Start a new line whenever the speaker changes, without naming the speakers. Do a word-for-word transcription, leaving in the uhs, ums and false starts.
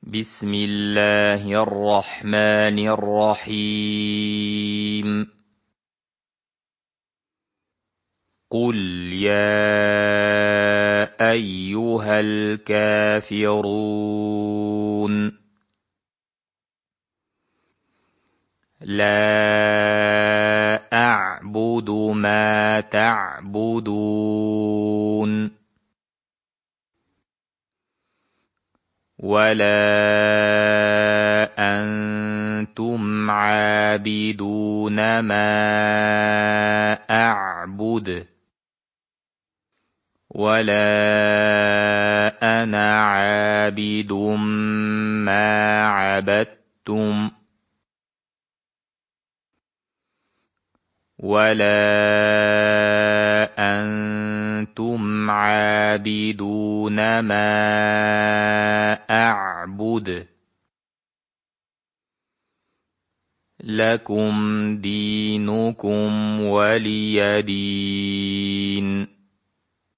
بسم الله الرحمن الرحيم قل يا أيها الكافرون لا أعبد ما تعبدون ولا أنتم عابدون ما أعبد ولا أنا عابد ما عبدتم ولا أنتم عابدون ما أعبد لكم دينكم ولي دين.